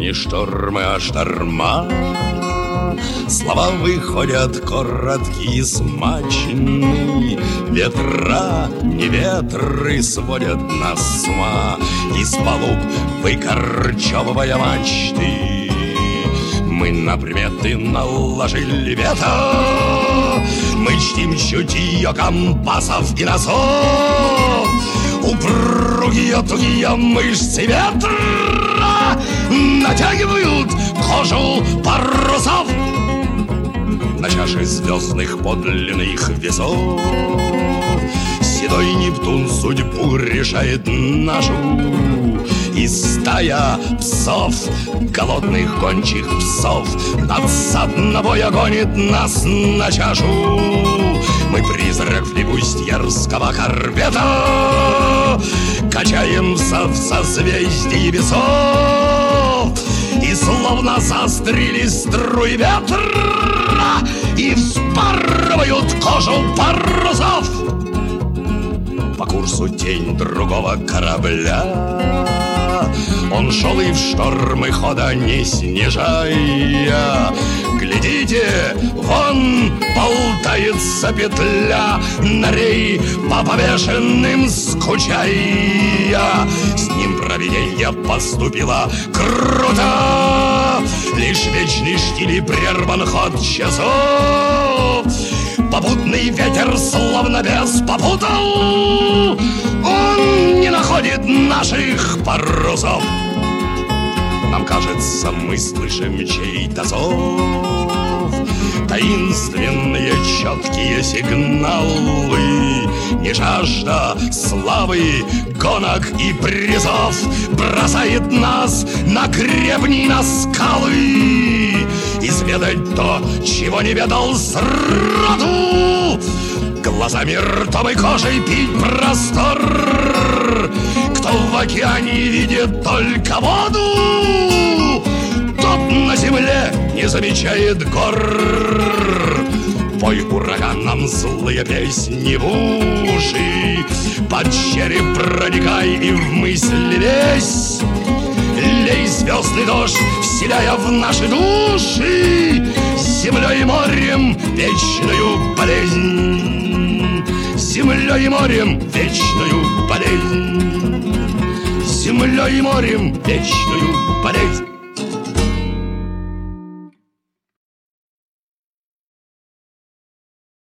не штормы, а шторма. Слова выходят короткие, смачные. Ветра, не ветры сводят нас с ума, из палуб выкорчевывая мачты. Мы на приметы наложили вето, мы чтим чутье компасов и носов. Упругие тугие мышцы ветра натягивают кожу парусов. На чаше звездных подлинных весов седой Нептун судьбу решает нашу. И стая псов, голодных гончих псов, надсадного гонит нас на чашу. Мы призрак флибустьерского корвета, качаемся в созвездии весов. И словно застряли струи ветра и вспарывают кожу парусов. По курсу тень другого корабля, он шел и в штормы хода не снижая. Глядите, вон болтается петля, на рей по повешенным скучая. С ним провиденье поступило круто, лишь вечный штиль и прерван ход часов. Попутный ветер словно бес попутал, он не находит наших парусов. Нам кажется, мы слышим чей-то зов, таинственные четкие сигналы. Не жажда славы, гонок и призов бросает нас на гребни, на скалы. Изведать то, чего не ведал сроду, глазами, ртом и кожей пить простор. Кто в океане видит только воду, тот на земле не замечает гор. Пой ураганом злые песни в уши, под череп проникай и в мысли лезь. Лей звездный дождь, вселяя в наши души землей и морем вечную болезнь. Землей и морем вечную болезнь. Землей и морем вечную болезнь.